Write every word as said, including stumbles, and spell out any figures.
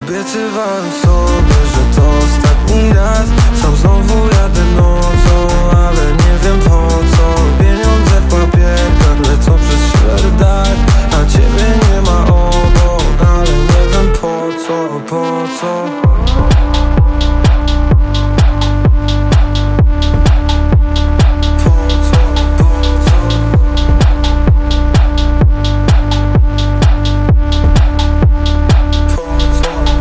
Obiecywałem sobie, że to ostatni raz. Sam znowu jadę nocą, ale nie wiem po co. Pieniądze w papierkach lecą przez szwerdach, a ciebie nie ma obok, ale nie wiem po co, po co.